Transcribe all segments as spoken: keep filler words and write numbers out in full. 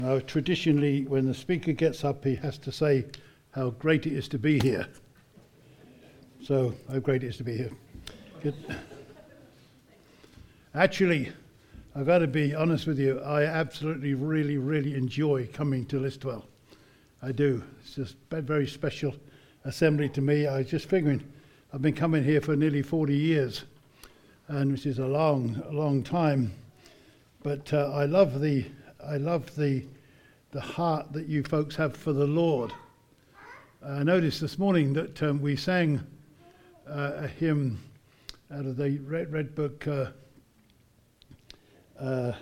Now, traditionally, when the speaker gets up, he has to say how great it is to be here. So, how great it is to be here. Good. Actually, I've got to be honest with you, I absolutely, really, really enjoy coming to Listowel. I do. It's just a very special assembly to me. I was just figuring, I've been coming here for nearly forty years, and which is a long, long time. But uh, I love the, I love the, the heart that you folks have for the Lord. I noticed this morning that um, we sang uh, a hymn out of the Red, Red Book. Uh, uh,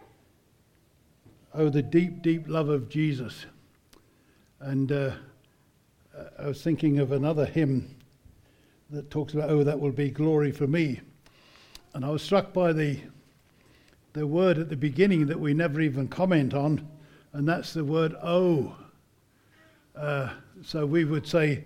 oh, the deep, deep love of Jesus. And uh, I was thinking of another hymn that talks about, oh, that will be glory for me. And I was struck by the the word at the beginning that we never even comment on, and that's the word oh. Uh, so we would say,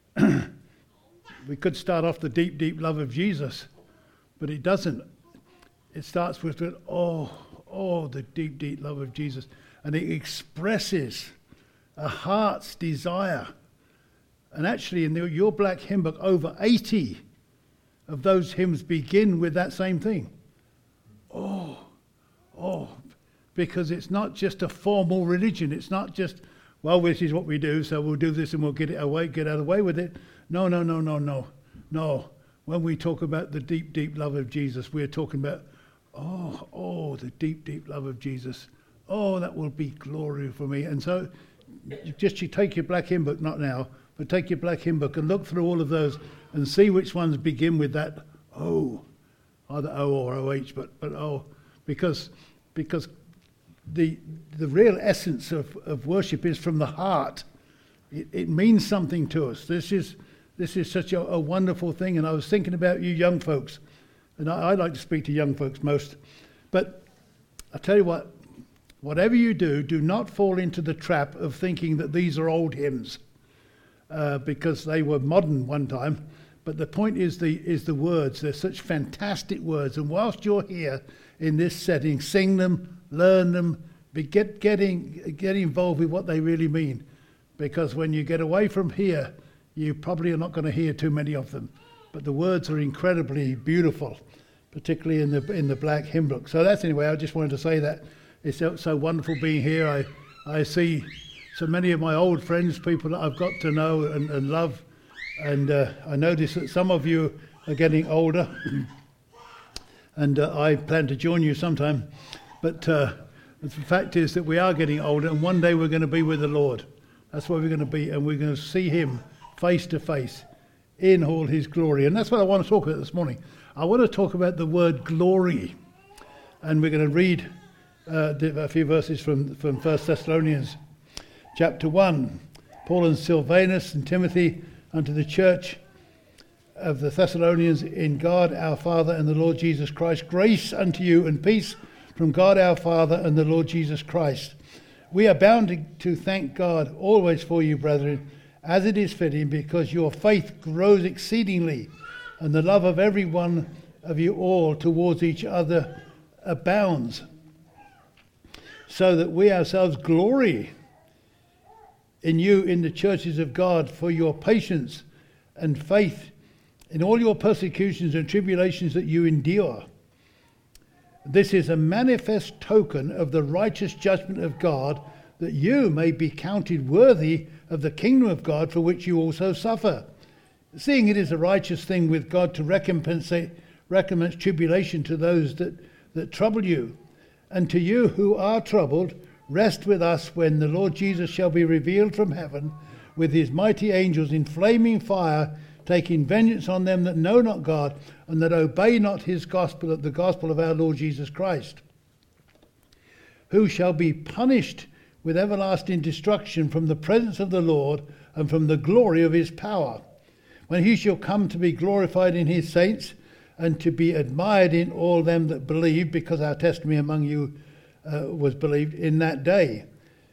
we could start off the deep, deep love of Jesus, but it doesn't. It starts with, oh, oh, the deep, deep love of Jesus. And it expresses a heart's desire. And actually, in the, your black hymn book, over eighty of those hymns begin with that same thing. Oh, oh, because it's not just a formal religion. It's not just, well, this is what we do, so we'll do this and we'll get it away, get out of the way with it. No, no, no, no, no, no. When we talk about the deep, deep love of Jesus, we're talking about, oh, oh, the deep, deep love of Jesus. Oh, that will be glory for me. And so, you just you take your black hymn book, not now, but take your black hymn book and look through all of those and see which ones begin with that oh, either O or O H, but but oh, because because the the real essence of, of worship is from the heart. It, it means something to us. This is this is such a, a wonderful thing. And I was thinking about you young folks, and I, I like to speak to young folks most. But I tell you what, whatever you do, do not fall into the trap of thinking that these are old hymns, uh, because they were modern one time. But the point is the is the words. They're such fantastic words. And whilst you're here in this setting, sing them, learn them, be get getting get involved with what they really mean. Because when you get away from here, you probably are not going to hear too many of them. But the words are incredibly beautiful, particularly in the in the black hymn book. So that's anyway. I just wanted to say that it's so, so wonderful being here. I I see so many of my old friends, people that I've got to know and, and love. And uh, I notice that some of you are getting older, and uh, I plan to join you sometime. But uh, the fact is that we are getting older, and one day we're going to be with the Lord. That's where we're going to be, and we're going to see him face to face in all his glory. And that's what I want to talk about this morning. I want to talk about the word glory. And we're going to read uh, a few verses from, from First Thessalonians chapter one. Paul and Silvanus and Timothy, unto the church of the Thessalonians in God our Father and the Lord Jesus Christ. Grace unto you and peace from God our Father and the Lord Jesus Christ. We are bound to thank God always for you, brethren, as it is fitting, because your faith grows exceedingly, and the love of every one of you all towards each other abounds, so that we ourselves glory in you in the churches of God for your patience and faith in all your persecutions and tribulations that you endure. This is a manifest token of the righteous judgment of God, that you may be counted worthy of the kingdom of God, for which you also suffer. Seeing it is a righteous thing with God to recompense, recompense tribulation to those that, that trouble you, and to you who are troubled, rest with us when the Lord Jesus shall be revealed from heaven with his mighty angels in flaming fire, taking vengeance on them that know not God and that obey not his gospel, the gospel of our Lord Jesus Christ, who shall be punished with everlasting destruction from the presence of the Lord and from the glory of his power, when he shall come to be glorified in his saints and to be admired in all them that believe, because our testimony among you Uh, was believed in that day.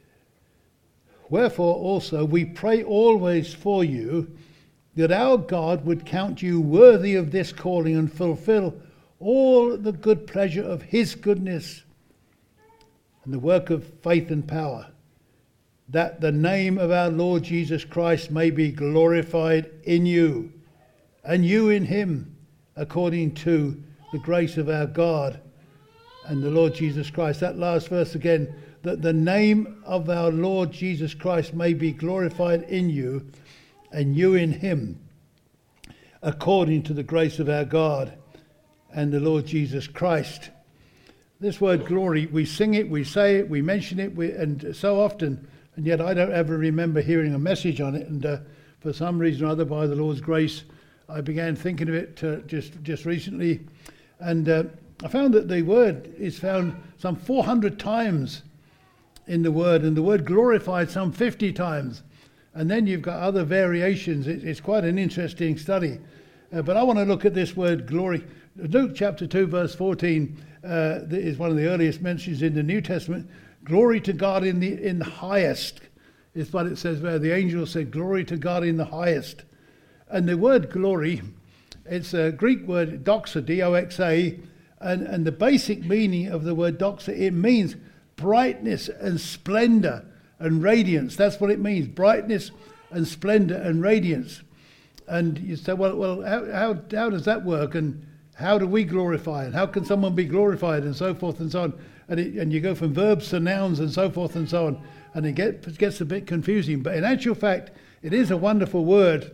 Wherefore also we pray always for you, that our God would count you worthy of this calling and fulfill all the good pleasure of his goodness and the work of faith and power, that the name of our Lord Jesus Christ may be glorified in you, and you in him, according to the grace of our God and the Lord Jesus Christ. That last verse again, that the name of our Lord Jesus Christ may be glorified in you, and you in him, according to the grace of our God and the Lord Jesus Christ. This word glory, we sing it, we say it, we mention it, we, and so often, and yet I don't ever remember hearing a message on it. And uh, for some reason or other, by the Lord's grace, I began thinking of it uh, just just recently, and uh, I found that the word is found some four hundred times in the word, and the word glorified some fifty times. And then you've got other variations. It, it's quite an interesting study. Uh, but I want to look at this word glory. Luke chapter two, verse fourteen uh, is one of the earliest mentions in the New Testament. Glory to God in the in the highest is what it says where the angel said, glory to God in the highest. And the word glory, it's a Greek word doxa, D O X A, and, and the basic meaning of the word doxa, it means brightness and splendor and radiance. That's what it means, brightness and splendor and radiance. And you say, well, well, how, how, how does that work? And how do we glorify it? How can someone be glorified? And so forth and so on. And, it, and you go from verbs to nouns and so forth and so on. And it, get, it gets a bit confusing. But in actual fact, it is a wonderful word.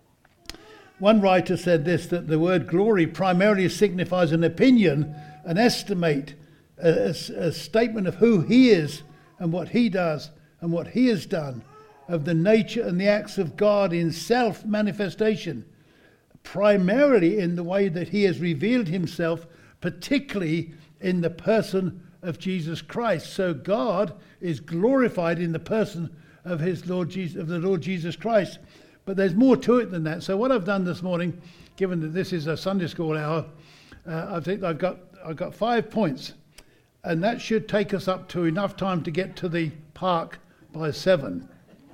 One writer said this, that the word glory primarily signifies an opinion, an estimate, a, a, a statement of who he is and what he does and what he has done, of the nature and the acts of God in self-manifestation, primarily in the way that he has revealed himself, particularly in the person of Jesus Christ. So God is glorified in the person of his Lord Jesus, of the Lord Jesus Christ. But there's more to it than that. So what I've done this morning, given that this is a Sunday school hour, uh, I think I've got I've got five points, and that should take us up to enough time to get to the park by seven.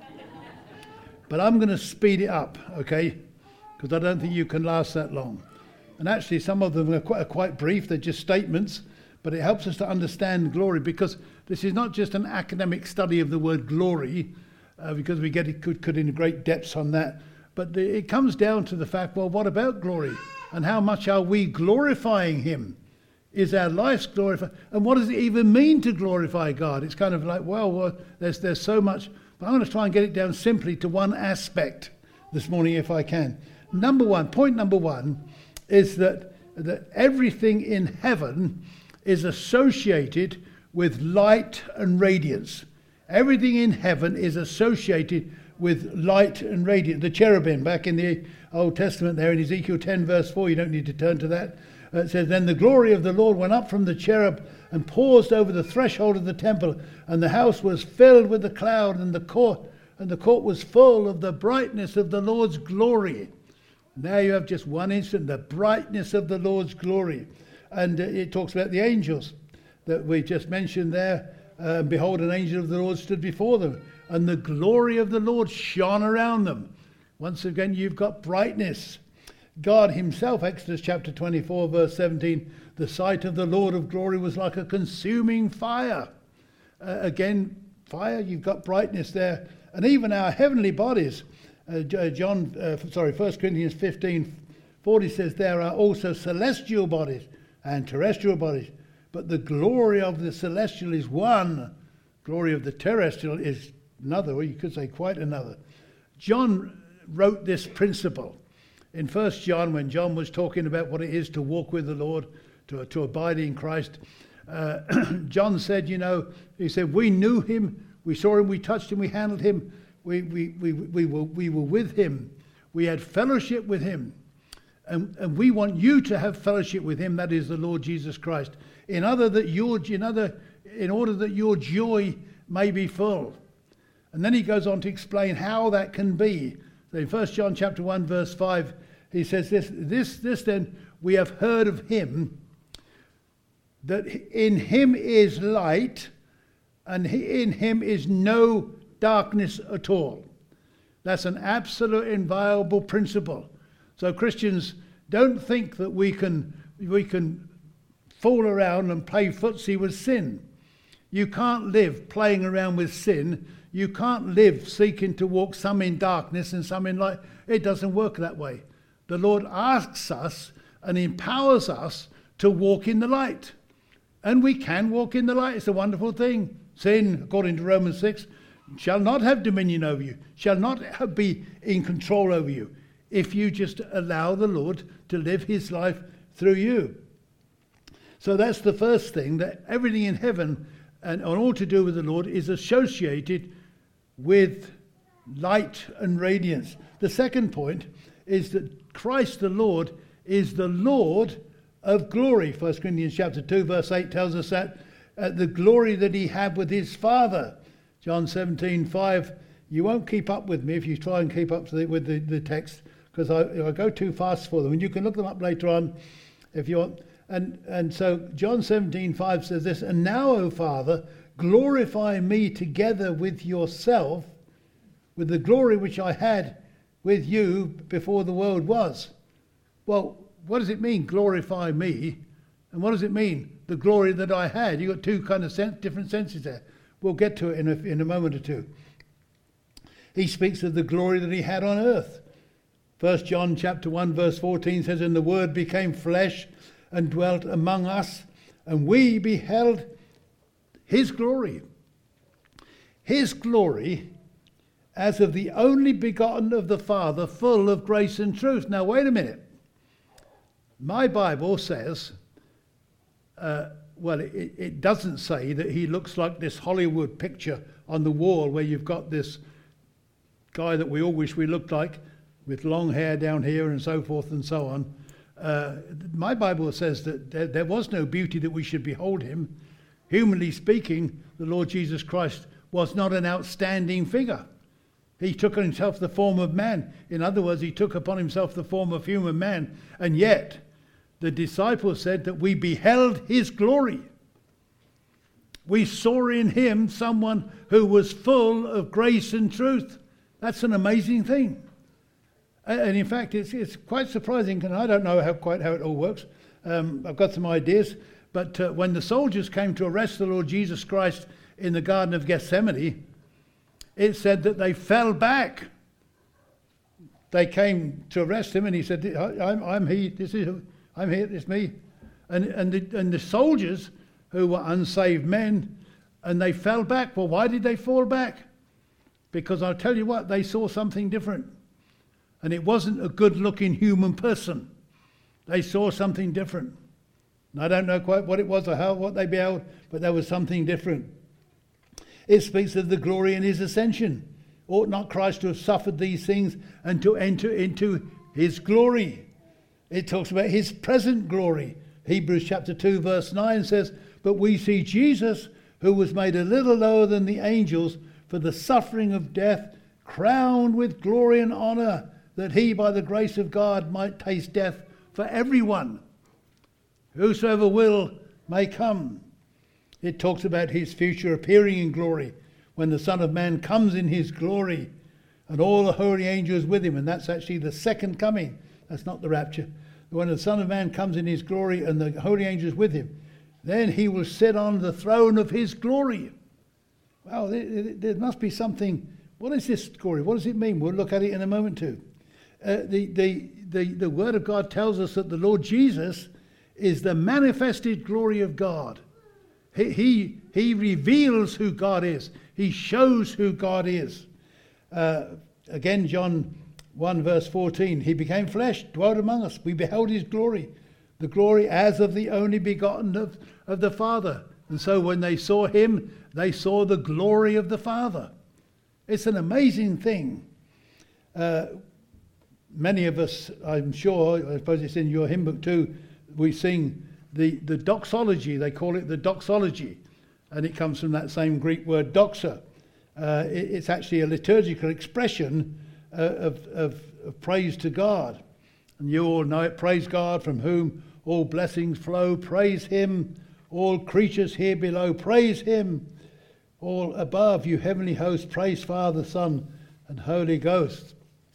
But I'm going to speed it up, okay? Because I don't think you can last that long. And actually, some of them are quite, are quite brief. They're just statements, but it helps us to understand glory, because this is not just an academic study of the word glory, uh, because we get it could, could in great depths on that. But the, it comes down to the fact, well, what about glory? And how much are we glorifying him? Is our lives glorified? And what does it even mean to glorify God? It's kind of like, well, well there's there's so much. But I'm going to try and get it down simply to one aspect this morning, if I can. Number one, point number one, is that, that everything in heaven is associated with light and radiance. Everything in heaven is associated with light and radiance. The cherubim, back in the Old Testament there in Ezekiel ten verse four, you don't need to turn to that. Uh, it says, then the glory of the Lord went up from the cherub and paused over the threshold of the temple, and the house was filled with the cloud, and the court and the court was full of the brightness of the Lord's glory. Now you have just one instant, the brightness of the Lord's glory. And uh, it talks about the angels that we just mentioned there. Uh, Behold, an angel of the Lord stood before them, and the glory of the Lord shone around them. Once again, you've got brightness. God himself, Exodus chapter twenty-four, verse seventeen, the sight of the Lord of glory was like a consuming fire. Uh, again, fire, you've got brightness there. And even our heavenly bodies, uh, John, uh, sorry, First Corinthians fifteen forty says there are also celestial bodies and terrestrial bodies. But the glory of the celestial is one. Glory of the terrestrial is another, or you could say quite another. John wrote this principle in First John, when John was talking about what it is to walk with the Lord, to, to abide in Christ. Uh, John said, you know, he said, we knew him, we saw him, we touched him, we handled him, we, we, we, we, were, we were with him, we had fellowship with him. And, and we want you to have fellowship with him, that is the Lord Jesus Christ, in other that your in other in order that your joy may be full. And then he goes on to explain how that can be. So in First John chapter one verse five, he says this this this then we have heard of him, that in him is light, and in him is no darkness at all. That's an absolute inviolable principle. So Christians, don't think that we can we can fool around and play footsie with sin. You can't live playing around with sin. You can't live seeking to walk some in darkness and some in light. It doesn't work that way. The Lord asks us and empowers us to walk in the light. And we can walk in the light. It's a wonderful thing. Sin, according to Romans six, shall not have dominion over you, shall not have, be in control over you, if you just allow the Lord to live his life through you. So that's the first thing, that everything in heaven and all to do with the Lord is associated with light and radiance. The second point is that Christ the Lord is the Lord of glory. First Corinthians chapter two verse eight tells us that uh, the glory that he had with his Father. John seventeen five, you won't keep up with me if you try and keep up to the, with the, the text, because I, I go too fast for them. And you can look them up later on if you want. And, and so John seventeen five says this, and now, O Father, glorify me together with yourself, with the glory which I had with you before the world was. Well, what does it mean, glorify me? And what does it mean, the glory that I had? You've got two kind of sense, different senses there. We'll get to it in a, in a moment or two. He speaks of the glory that he had on earth. First John chapter one verse fourteen says, and the Word became flesh and dwelt among us, and we beheld his glory. His glory as of the only begotten of the Father, full of grace and truth. Now wait a minute. My Bible says, uh, well, it, it doesn't say that he looks like this Hollywood picture on the wall where you've got this guy that we all wish we looked like, with long hair down here and so forth and so on. Uh, my Bible says that there, there was no beauty that we should behold him. Humanly speaking, the Lord Jesus Christ was not an outstanding figure. He took on himself the form of man. In other words, he took upon himself the form of human man. And yet, the disciples said that we beheld his glory. We saw in him someone who was full of grace and truth. That's an amazing thing. And in fact, it's, it's quite surprising, and I don't know how, quite how it all works. Um, I've got some ideas. But uh, when the soldiers came to arrest the Lord Jesus Christ in the Garden of Gethsemane, it said that they fell back. They came to arrest him, and he said, I'm, I'm he, this is, I'm here, it's me. And, and, the, and the soldiers, who were unsaved men, and they fell back. Well, why did they fall back? Because I'll tell you what, they saw something different. And it wasn't a good-looking human person. They saw something different. And I don't know quite what it was or how, what they beheld, but there was something different. It speaks of the glory in his ascension. Ought not Christ to have suffered these things and to enter into his glory? It talks about his present glory. Hebrews chapter two verse nine says, but we see Jesus, who was made a little lower than the angels for the suffering of death, crowned with glory and honour, that he by the grace of God might taste death for everyone. Whosoever will may come. It talks about his future appearing in glory when the Son of Man comes in his glory and all the holy angels with him. And that's actually the second coming. That's not the rapture. When the Son of Man comes in his glory and the holy angels with him, then he will sit on the throne of his glory. Wow, there, there must be something. What is this glory? What does it mean? We'll look at it in a moment too. Uh, the, the, the, the Word of God tells us that the Lord Jesus is the manifested glory of God. He, he, he reveals who God is. He shows who God is. Uh, again, John one verse fourteen, he became flesh, dwelt among us. We beheld his glory, the glory as of the only begotten of, of the Father. And so when they saw him, they saw the glory of the Father. It's an amazing thing. Uh, many of us, I'm sure, I suppose it's in your hymn book too, we sing the, the doxology. They call it the doxology. And it comes from that same Greek word doxa. Uh, it, it's actually a liturgical expression uh, of, of, of praise to God. And you all know it. Praise God, from whom all blessings flow. Praise him, all creatures here below. Praise him, all above, you heavenly hosts. Praise Father, Son, and Holy Ghost.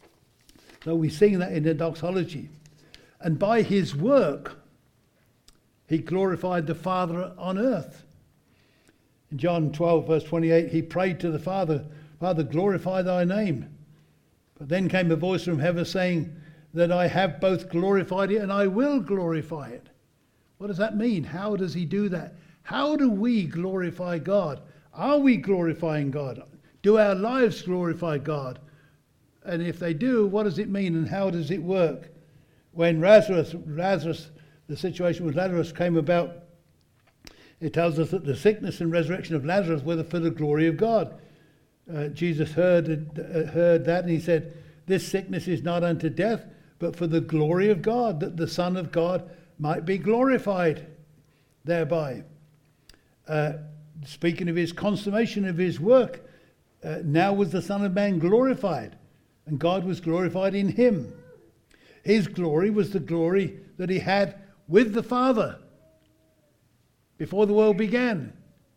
So we sing that in the doxology. And by his work, he glorified the Father on earth. In John twelve, verse twenty-eight, he prayed to the Father, Father, glorify thy name. But then came a voice from heaven saying that I have both glorified it and I will glorify it. What does that mean? How does he do that? How do we glorify God? Are we glorifying God? Do our lives glorify God? And if they do, what does it mean and how does it work? When Lazarus, Lazarus, the situation with Lazarus came about, it tells us that the sickness and resurrection of Lazarus were for the glory of God. Uh, Jesus heard, uh, heard that and he said, this sickness is not unto death, but for the glory of God, that the Son of God might be glorified thereby. Uh, speaking of his consummation of his work, uh, now was the Son of Man glorified, and God was glorified in him. His glory was the glory that he had with the Father before the world began.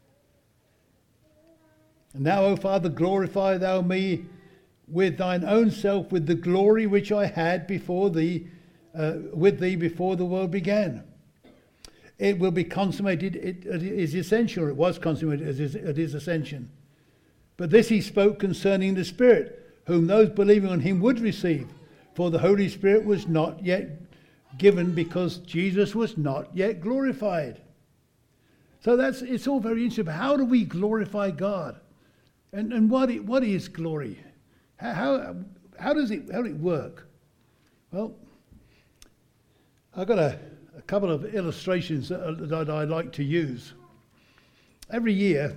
And now, O Father, glorify thou me with thine own self, with the glory which I had before thee, uh, with thee before the world began. It will be consummated, it, it is essential, it was consummated at his, at his ascension. But this he spoke concerning the Spirit, whom those believing on him would receive. For the Holy Spirit was not yet given because Jesus was not yet glorified. So that's it's all very interesting. But how do we glorify God? And and what it, what is glory? How, how how does it how does it work? Well, I've got a, a couple of illustrations that, that I like to use. Every year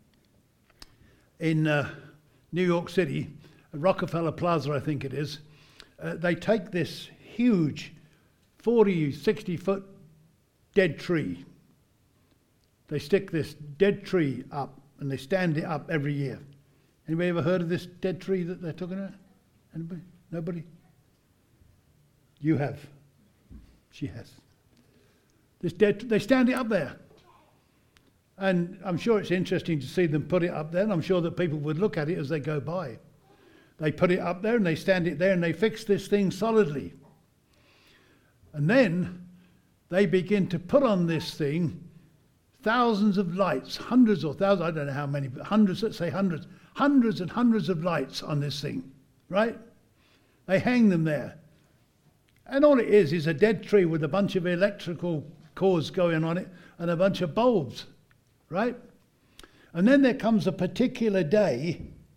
in uh, New York City, Rockefeller Plaza, I think it is, uh, they take this huge forty, sixty foot dead tree. They stick this dead tree up and they stand it up every year. Anybody ever heard of this dead tree that they're talking about? Anybody? Nobody? You have. She has. This dead, they stand it up there. And I'm sure it's interesting to see them put it up there, and I'm sure that people would look at it as they go by. They put it up there and they stand it there and they fix this thing solidly. And then they begin to put on this thing thousands of lights, hundreds or thousands, I don't know how many, but hundreds, let's say hundreds, hundreds and hundreds of lights on this thing, right? They hang them there. And all it is is a dead tree with a bunch of electrical cords going on it and a bunch of bulbs, right? And then there comes a particular day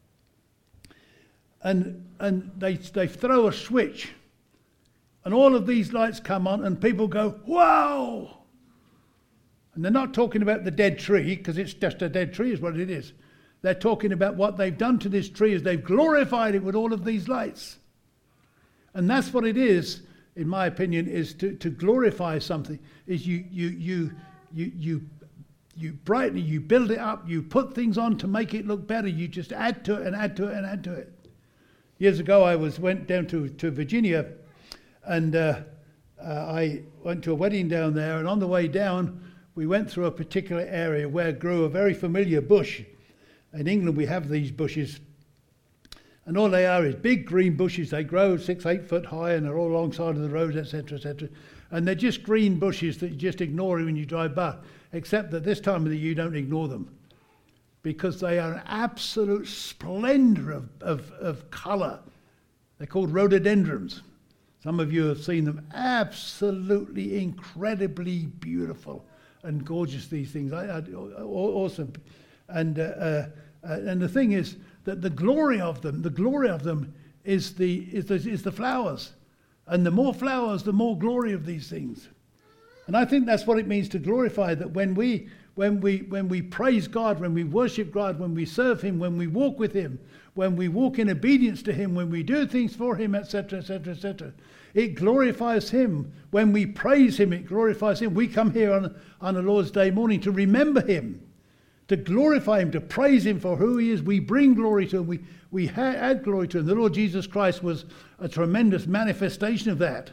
and and they they throw a switch and all of these lights come on and people go, wow! And they're not talking about the dead tree, because it's just a dead tree is what it is. They're talking about what they've done to this tree is they've glorified it with all of these lights. And that's what it is, in my opinion, is to, to glorify something, is you you you you you you brighten it, you build it up, you put things on to make it look better, you just add to it and add to it and add to it. Years ago I was went down to, to Virginia and uh, uh, I went to a wedding down there, and on the way down we went through a particular area where grew a very familiar bush. In England we have these bushes, and all they are is big green bushes. They grow six, eight foot high, and they're all alongside of the roads, et cetera, et cetera. And they're just green bushes that you just ignore when you drive by, except that this time of the year you don't ignore them, because they are an absolute splendor of, of, of colour. They're called rhododendrons. Some of you have seen them. Absolutely incredibly beautiful and gorgeous, these things. I, I, awesome. And uh, uh, and the thing is that the glory of them, the glory of them is the is the, is the flowers. And the more flowers, the more glory of these things. And I think that's what it means to glorify, that when we when we when we praise God, when we worship God, when we serve him, when we walk with him, when we walk in obedience to him, when we do things for him, et cetera, et cetera, et cetera, it glorifies him. When we praise him, it glorifies him. We come here on, on a Lord's Day morning to remember him, to glorify him, to praise him for who he is. We bring glory to him. We, we ha- add glory to him. The Lord Jesus Christ was a tremendous manifestation of that.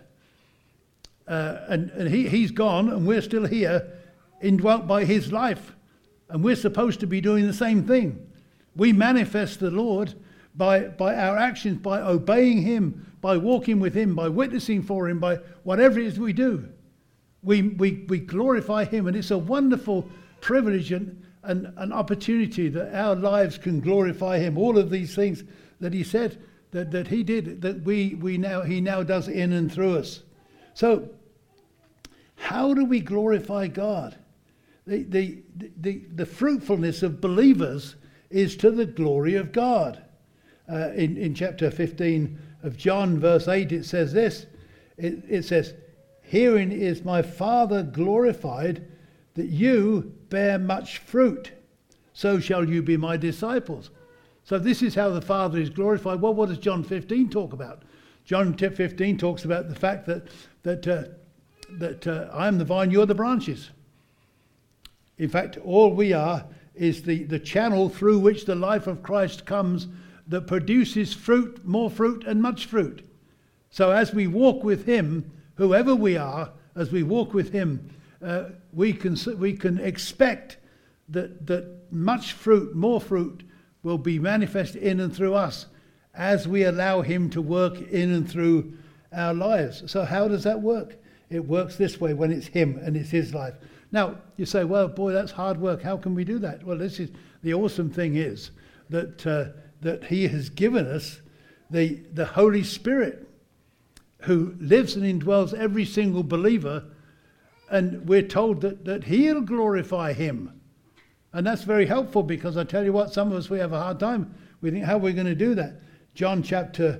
Uh, and and he, he's gone, and we're still here, indwelt by his life. And we're supposed to be doing the same thing. We manifest the Lord by, by our actions, by obeying him, by walking with him, by witnessing for him, by whatever it is we do. We, we, we glorify him, and it's a wonderful privilege and, an, an opportunity that our lives can glorify him. All of these things that he said that, that he did, that we, we now he now does in and through us. So how do we glorify God? The, the, the, the fruitfulness of believers is to the glory of God. Uh, in, in chapter fifteen of John, verse eight, it says this. It, it says, "Herein is my Father glorified, that you bear much fruit. So shall you be my disciples." So this is how the Father is glorified. Well, what does John fifteen talk about? John fifteen talks about the fact that that uh, that uh, I am the vine, you're the branches. In fact, all we are is the, the channel through which the life of Christ comes, that produces fruit, more fruit and much fruit. So as we walk with him, whoever we are, as we walk with him, uh, we can we can expect that that much fruit, more fruit, will be manifest in and through us as we allow him to work in and through our lives. So how does that work? It works this way when it's him and it's his life. Now, you say, well, boy, that's hard work. How can we do that? Well, this is the awesome thing is that uh, that he has given us the the Holy Spirit, who lives and indwells every single believer, and we're told that, that he'll glorify him. And that's very helpful, because I tell you what, some of us, we have a hard time. We think, how are we going to do that? John chapter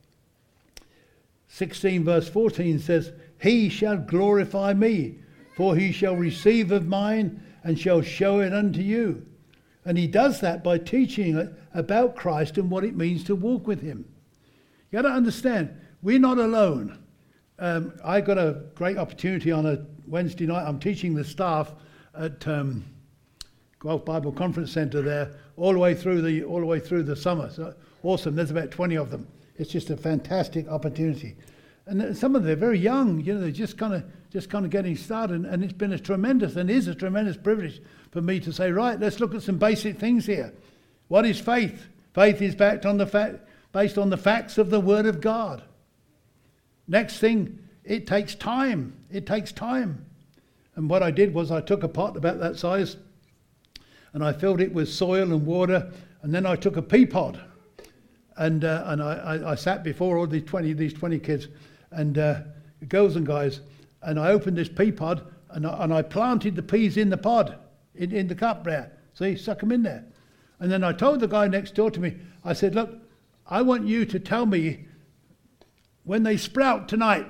sixteen verse fourteen says, "He shall glorify me, for he shall receive of mine and shall show it unto you." And he does that by teaching about Christ and what it means to walk with him. You got to understand, we're not alone. Um, I got a great opportunity on a Wednesday night. I'm teaching the staff at um, Guelph Bible Conference Centre there, all the way through the all the way through the summer. So awesome. There's about twenty of them. It's just a fantastic opportunity, and some of them are very young. You know, they're just kind of just kind of getting started, and it's been a tremendous and is a tremendous privilege for me to say, right, let's look at some basic things here. What is faith? Faith is backed on the fact, based on the facts of the Word of God. Next thing, it takes time. It takes time. And what I did was I took a pot about that size and I filled it with soil and water, and then I took a pea pod and uh, and I, I, I sat before all these twenty these twenty kids and uh, girls and guys, and I opened this pea pod and I, and I planted the peas in the pod, in, in the cup there. See, suck them in there. And then I told the guy next door to me, I said, look, I want you to tell me when they sprout tonight.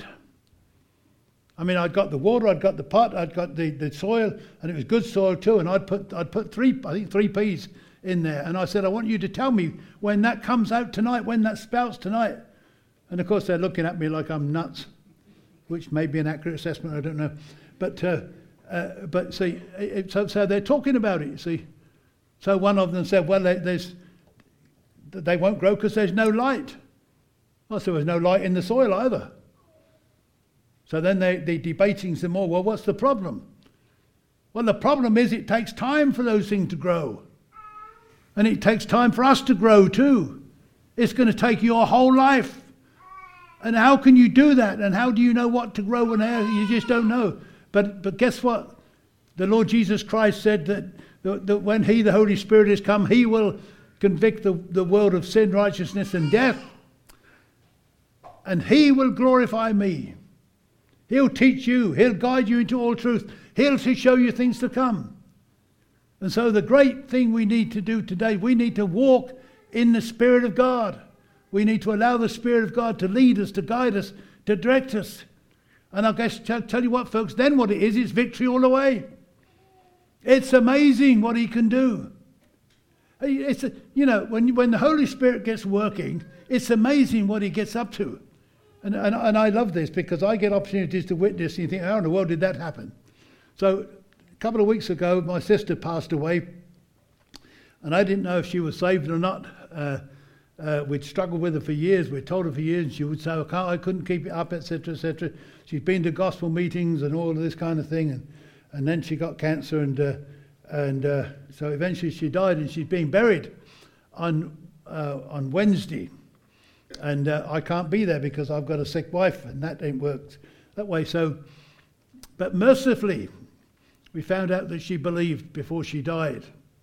I mean, I'd got the water, I'd got the pot, I'd got the, the soil, and it was good soil too. And I'd put I'd put three, I think three peas in there. And I said, I want you to tell me when that comes out tonight, when that sprouts tonight. And of course, they're looking at me like I'm nuts, which may be an accurate assessment, I don't know. But uh, uh, but see, it, so, so they're talking about it. You see, so one of them said, well, they, there's they won't grow because there's no light. Well, so there's no light in the soil either. So then they, they're debating some more. Well, what's the problem? Well, the problem is it takes time for those things to grow. And it takes time for us to grow too. It's going to take your whole life. And how can you do that? And how do you know what to grow and how? You just don't know. But but guess what? The Lord Jesus Christ said that, that, that when he, the Holy Spirit, has come, he will convict the, the world of sin, righteousness and death. And he will glorify me. He'll teach you. He'll guide you into all truth. He'll show you things to come. And so the great thing we need to do today, we need to walk in the Spirit of God. We need to allow the Spirit of God to lead us, to guide us, to direct us. And I guess tell, tell you what, folks, then what it is, it's victory all the way. It's amazing what he can do. It's a, you know, when when the Holy Spirit gets working, it's amazing what he gets up to. And, and and I love this because I get opportunities to witness and you think, how in the world did that happen? So a couple of weeks ago, my sister passed away and I didn't know if she was saved or not. Uh, uh, we'd struggled with her for years. We'd told her for years and she would say, I, can't, I couldn't keep it up, et cetera, et cetera. She's been to gospel meetings and all of this kind of thing. And, and then she got cancer and, uh, and uh, so eventually she died and she's being buried on uh, on Wednesday. And uh, I can't be there because I've got a sick wife and that ain't worked that way. So, but mercifully, we found out that she believed before she died.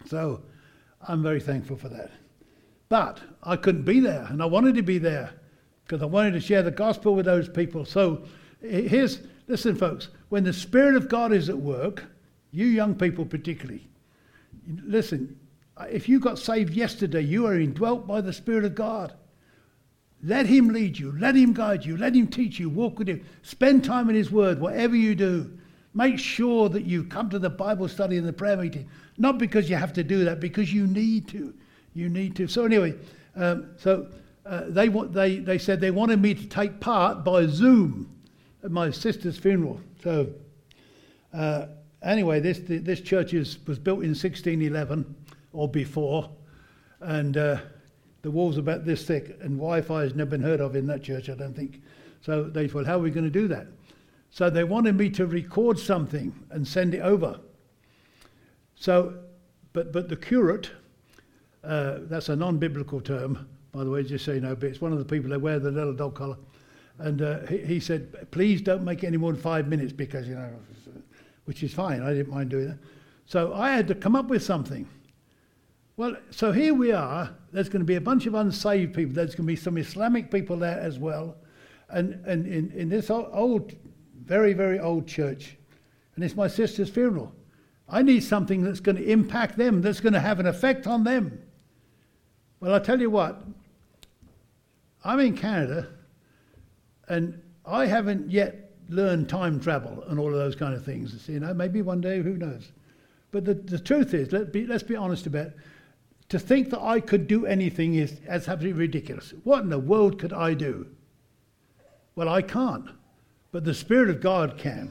So I'm very thankful for that. But I couldn't be there, and I wanted to be there because I wanted to share the gospel with those people. So here's, listen folks, when the Spirit of God is at work, you young people particularly, listen, if you got saved yesterday, you are indwelt by the Spirit of God. Let him lead you, let him guide you, let him teach you, walk with him, spend time in his word, whatever you do. Make sure that you come to the Bible study and the prayer meeting, not because you have to do that, because you need to. You need to. So anyway, um, so uh, they, they, they said they wanted me to take part by Zoom at my sister's funeral. So uh, anyway, this this church is, was built in sixteen eleven or before, and uh, the walls about this thick, and Wi-Fi has never been heard of in that church, I don't think. So they thought, how are we going to do that? So they wanted me to record something and send it over. So, but but the curate, uh, that's a non-biblical term, by the way, just so you know, but it's one of the people that wear the little dog collar. And uh, he, he said, please don't make it any more than five minutes because, you know, which is fine. I didn't mind doing that. So I had to come up with something. Well, so here we are. There's going to be a bunch of unsaved people. There's going to be some Islamic people there as well. And, and in, in this old, old, very, very old church, and it's my sister's funeral, I need something that's going to impact them, that's going to have an effect on them. Well, I tell you what, I'm in Canada, and I haven't yet learned time travel and all of those kind of things. You know, maybe one day, who knows? But the, the truth is, let be, let's be honest about it, to think that I could do anything is, is absolutely ridiculous. What in the world could I do? Well, I can't, but the Spirit of God can.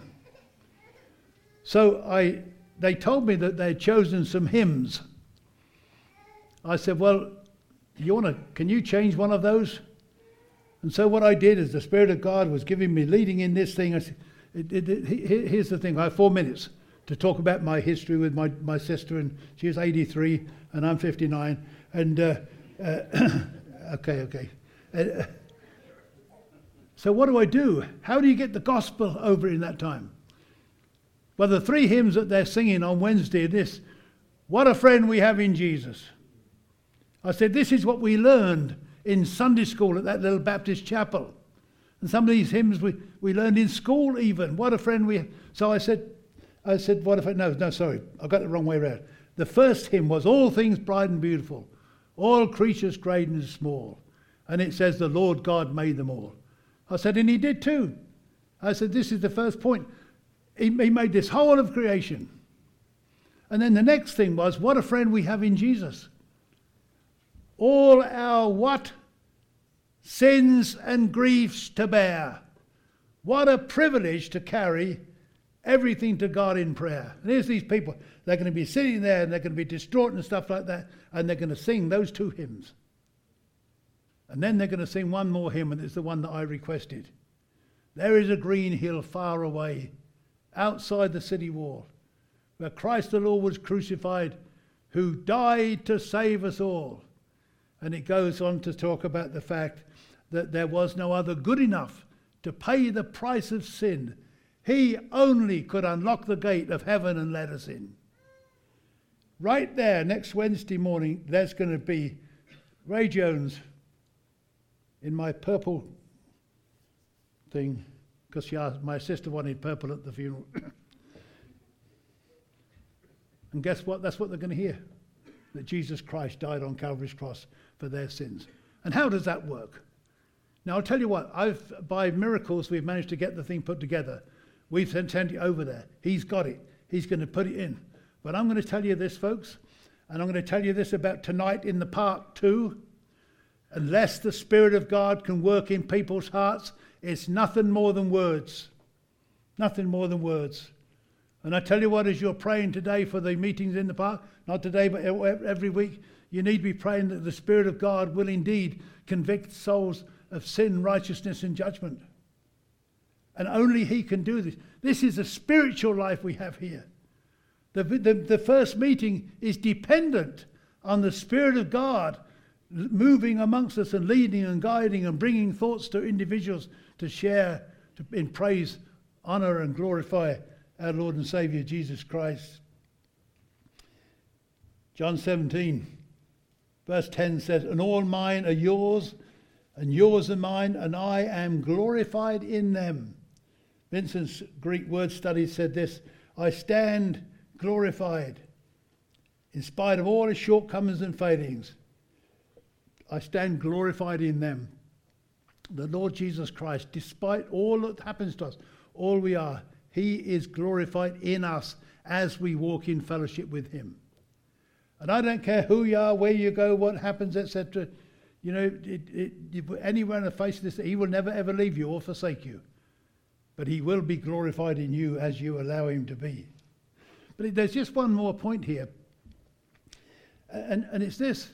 So I, they told me that they had chosen some hymns. I said, well, you want to, can you change one of those? And so what I did is the Spirit of God was giving me, leading in this thing. I said, it, it, it, here's the thing, I have four minutes to talk about my history with my, my sister, and she was eighty-three and I'm fifty-nine. And, uh, uh, okay, okay. Uh, so what do I do? How do you get the gospel over in that time? Well, the three hymns that they're singing on Wednesday are this: what a friend we have in Jesus. I said, this is what we learned in Sunday school at that little Baptist chapel. And some of these hymns we, we learned in school even. What a friend we have. So I said, I said, what if I, no, no, sorry, I got it the wrong way around. The first hymn was all things bright and beautiful, all creatures great and small. And it says the Lord God made them all. I said, and he did too. I said, this is the first point. He, he made this whole of creation. And then the next thing was, what a friend we have in Jesus. All our what? Sins and griefs to bear. What a privilege to carry everything to God in prayer. And here's these people. They're going to be sitting there and they're going to be distraught and stuff like that. And they're going to sing those two hymns. And then they're going to sing one more hymn, and it's the one that I requested. There is a green hill far away, outside the city wall, where Christ the Lord was crucified, who died to save us all. And it goes on to talk about the fact that there was no other good enough to pay the price of sin. He only could unlock the gate of heaven and let us in. Right there, next Wednesday morning, there's going to be Ray Jones in my purple thing, because my sister wanted purple at the funeral. And guess what? That's what they're going to hear. That Jesus Christ died on Calvary's cross for their sins. And how does that work? Now, I'll tell you what. I've by miracles, we've managed to get the thing put together. We've sent it over there. He's got it. He's going to put it in. But I'm going to tell you this, folks, and I'm going to tell you this about tonight in the park too. Unless the Spirit of God can work in people's hearts, it's nothing more than words. Nothing more than words. And I tell you what, as you're praying today for the meetings in the park, not today, but every week, you need to be praying that the Spirit of God will indeed convict souls of sin, righteousness, and judgment. And only He can do this. This is a spiritual life we have here. The, the, the first meeting is dependent on the Spirit of God moving amongst us and leading and guiding and bringing thoughts to individuals to share to, in praise, honor, and glorify our Lord and Savior Jesus Christ. John seventeen, verse ten says, and all mine are yours, and yours are mine, and I am glorified in them. Vincent's Greek word study said this, I stand glorified. In spite of all his shortcomings and failings, I stand glorified in them. The Lord Jesus Christ, despite all that happens to us, all we are, he is glorified in us as we walk in fellowship with him. And I don't care who you are, where you go, what happens, et cetera. You know, it, it, it, anywhere on the face of this, he will never ever leave you or forsake you. But he will be glorified in you as you allow him to be. But there's just one more point here. And, and it's this.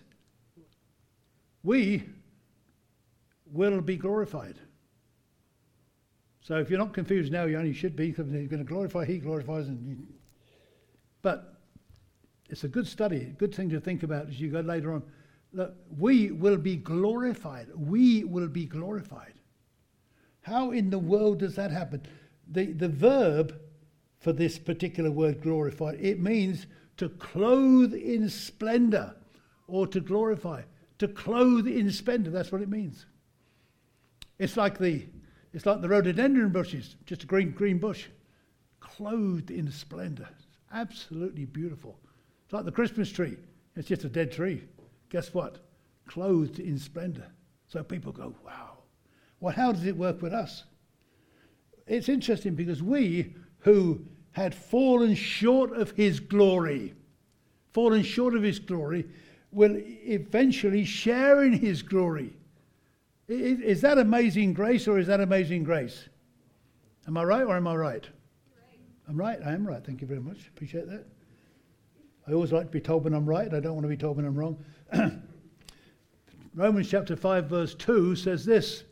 We will be glorified. So if you're not confused now, you only should be, because he's going to glorify, he glorifies. And you, but it's a good study, a good thing to think about as you go later on. Look, we will be glorified. We will be glorified. How in the world does that happen? The, the verb for this particular word glorified, it means to clothe in splendor or to glorify. To clothe in splendor, that's what it means. It's like the it's like the rhododendron bushes, just a green green bush, clothed in splendor. It's absolutely beautiful. It's like the Christmas tree. It's just a dead tree. Guess what? Clothed in splendor. So people go, wow. Well, how does it work with us? It's interesting because we who had fallen short of his glory, fallen short of his glory, will eventually share in his glory. Is, is that amazing grace or is that amazing grace? Am I right or am I right? Right. I'm right. I am right. Thank you very much. Appreciate that. I always like to be told when I'm right. I don't want to be told when I'm wrong. Romans chapter five verse two says this.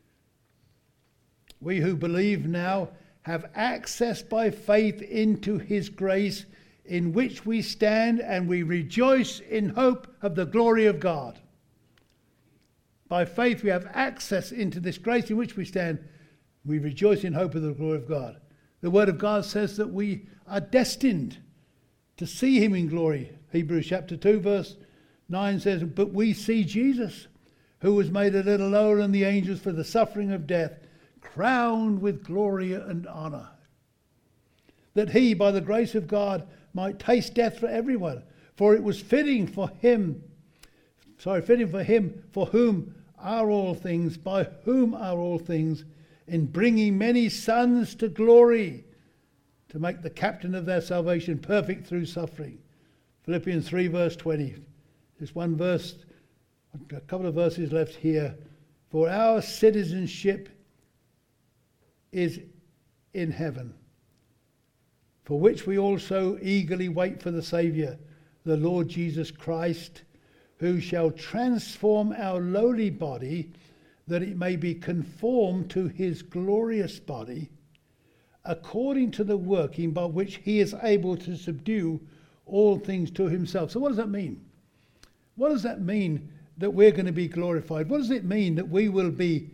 We who believe now have access by faith into his grace in which we stand, and we rejoice in hope of the glory of God. By faith we have access into this grace in which we stand. We rejoice in hope of the glory of God. The word of God says that we are destined to see him in glory. Hebrews chapter two verse nine says, but we see Jesus, who was made a little lower than the angels for the suffering of death, crowned with glory and honor, that he, by the grace of God, might taste death for everyone. For it was fitting for him, sorry, fitting for him, for whom are all things, by whom are all things, in bringing many sons to glory, to make the captain of their salvation perfect through suffering. Philippians three verse twenty. There's one verse, a couple of verses left here. For our citizenship is in heaven, for which we also eagerly wait for the Saviour, the Lord Jesus Christ, who shall transform our lowly body, that it may be conformed to his glorious body, according to the working by which he is able to subdue all things to himself. So what does that mean? What does that mean that we're going to be glorified? What does it mean that we will be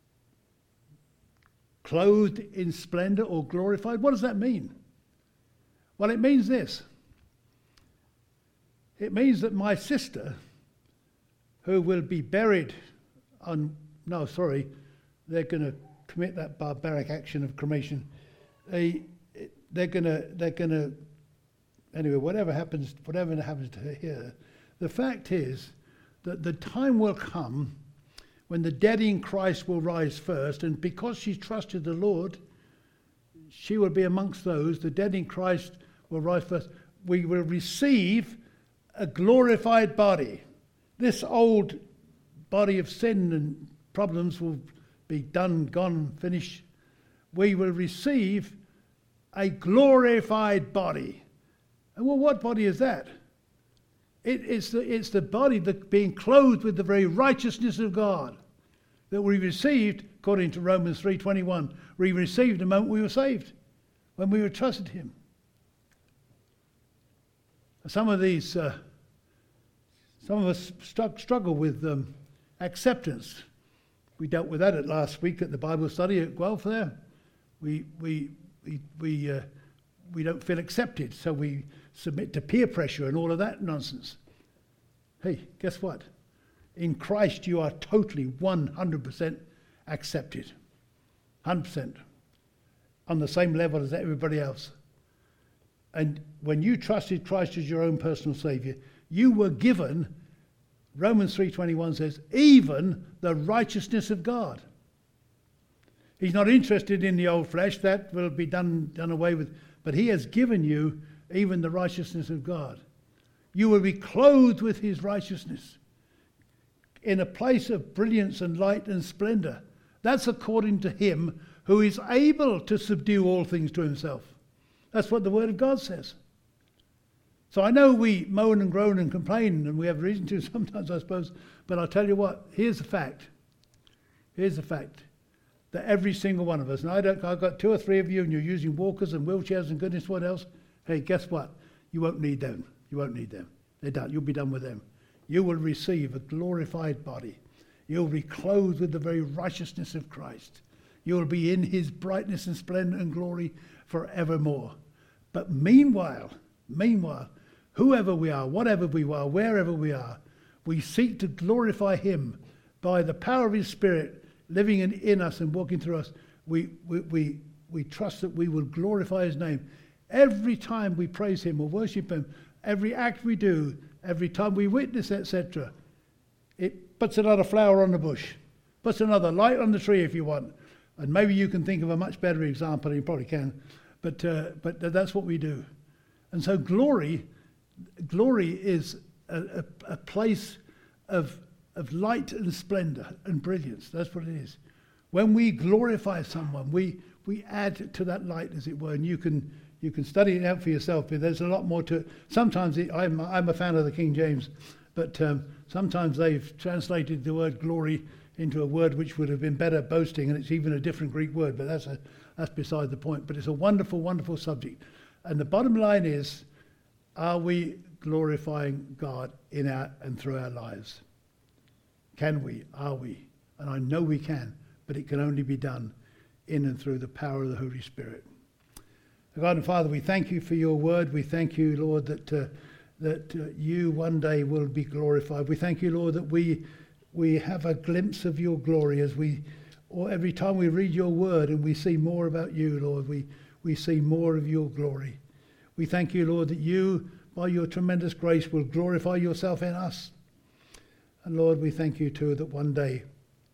clothed in splendor or glorified? What does that mean? Well, it means this. It means that my sister, who will be buried on, no, sorry, they're going to commit that barbaric action of cremation. They, they're going to, they're going to, anyway, whatever happens, whatever happens to her here, the fact is that the time will come when the dead in Christ will rise first, and because she's trusted the Lord, she will be amongst those. The dead in Christ will rise first. We will receive a glorified body. This old body of sin and problems will be done, gone, finished. We will receive a glorified body. And well, what body is that? It, it's, the, it's the body that being clothed with the very righteousness of God that we received, according to Romans three twenty-one. We received the moment we were saved, when we were trusted him. Some of these, uh, some of us st- struggle with um, acceptance. We dealt with that at last week at the Bible study at Guelph there. We we we we uh, we don't feel accepted, so we submit to peer pressure and all of that nonsense. Hey, guess what? In Christ you are totally one hundred percent accepted. one hundred percent. On the same level as everybody else. And when you trusted Christ as your own personal Saviour, you were given, Romans three twenty-one says, even the righteousness of God. He's not interested in the old flesh, that will be done, done away with. But he has given you even the righteousness of God. You will be clothed with his righteousness in a place of brilliance and light and splendour. That's according to him who is able to subdue all things to himself. That's what the Word of God says. So I know we moan and groan and complain, and we have reason to sometimes, I suppose, but I'll tell you what, here's the fact. Here's the fact. That every single one of us, and I don't, I've got two or three of you and you're using walkers and wheelchairs and goodness what else, hey, guess what? You won't need them. You won't need them. They're done. You'll be done with them. You will receive a glorified body. You'll be clothed with the very righteousness of Christ. You will be in his brightness and splendor and glory forevermore. But meanwhile, meanwhile, whoever we are, whatever we are, wherever we are, we seek to glorify him by the power of his Spirit living in, in us and walking through us. We, we, we, we trust that we will glorify his name. Every time we praise him or worship him, every act we do, every time we witness, et cetera, it puts another flower on the bush, puts another light on the tree if you want. And maybe you can think of a much better example, and you probably can, but uh, but that's what we do. And so glory, glory is a, a, a place of of light and splendor and brilliance. That's what it is. When we glorify someone, we we add to that light, as it were, and you can you can study it out for yourself, but there's a lot more to it. Sometimes it, I'm, I'm a fan of the King James, but um, sometimes they've translated the word glory into a word which would have been better, boasting, and it's even a different Greek word, but that's a that's beside the point. But it's a wonderful, wonderful subject. And the bottom line is, are we glorifying God in our and through our lives? Can we? Are we? And I know we can, but it can only be done in and through the power of the Holy Spirit. God and Father, we thank you for your word. We thank you, Lord, that uh, that uh, you one day will be glorified. We thank you, Lord, that we we have a glimpse of your glory as we, or every time we read your word and we see more about you, Lord, we, we see more of your glory. We thank you, Lord, that you, by your tremendous grace, will glorify yourself in us. And Lord, we thank you too that one day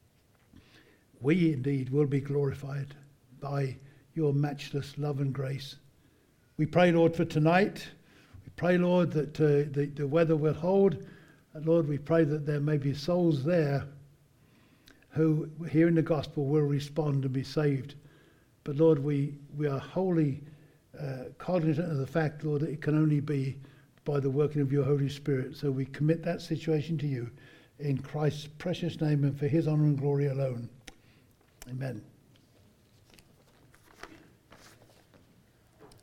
we indeed will be glorified by your matchless love and grace. We pray, Lord, for tonight. We pray, Lord, that uh, the, the weather will hold. And Lord, we pray that there may be souls there who, hearing the gospel, will respond and be saved. But Lord, we, we are wholly uh, cognizant of the fact, Lord, that it can only be by the working of your Holy Spirit. So we commit that situation to you in Christ's precious name and for his honor and glory alone. Amen.